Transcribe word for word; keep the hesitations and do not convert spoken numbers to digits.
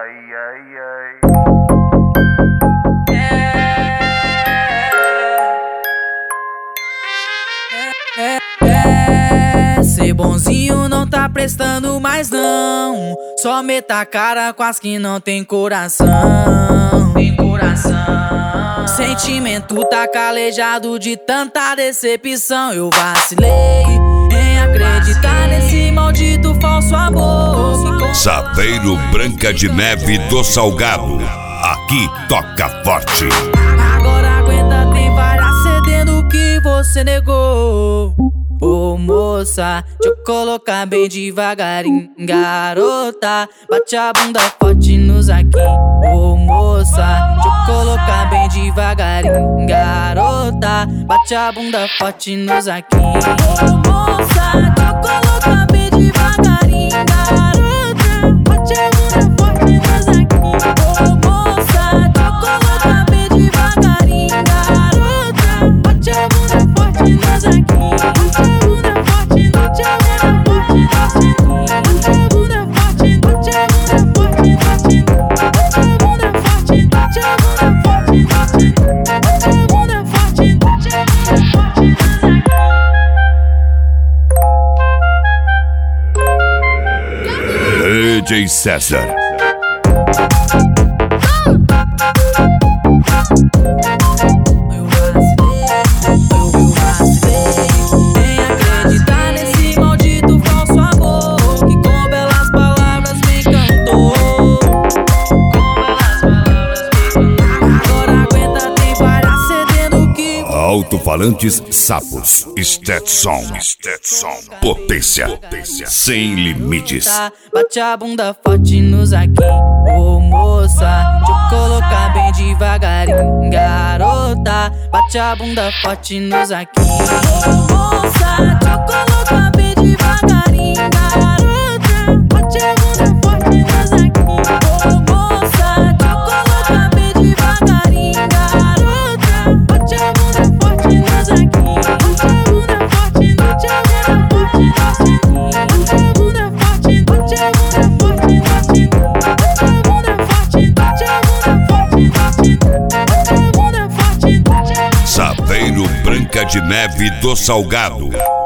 Ai, ai, ai. É, é, é, ser bonzinho não tá prestando mais não. Só meta a cara com as que não tem coração. Tem coração. Sentimento tá calejado de tanta decepção. Eu vacilei em acreditar nesse maldito falso amor. Saveiro Branca de Neve do Salgado. Aqui toca forte. Agora aguenta, tem várias cedendo que você negou. Ô moça, deixa eu colocar bem devagarinho. Garota, bate a bunda forte nos aqui. Ô moça, deixa eu colocar bem devagarinho. Garota, bate a bunda forte nos aqui. Ô moça, deixa eu colocar bem devagarinho. Garota, bate a bunda forte nos aqui. Ô moça, deixa eu colocar bem devagarinho. Garota, bate a bunda forte nos aqui. D J César. Alto-falantes Sapos. Stetson. Stetson. Potência. Potência. Sem limites. Bate a bunda forte nos aqui. Ô moça, deixa eu colocar bem devagarinho. Garota, bate a bunda forte nos aqui. Ô moça, deixa eu colocar bem devagarinho. Garota, bate a bunda forte nos aqui. Ô moça, deixa eu colocar bem devagarinho. Garota, bate a bunda forte nos aqui. Bate a bunda forte, bate a bunda forte nos aqui. Bate a bunda forte, bate a bunda forte nos aqui. Bate a bunda forte, bate a bunda forte nos aqui. Bate a bunda forte, bate a bunda forte. Saveiro Branca de Neve do Salgado.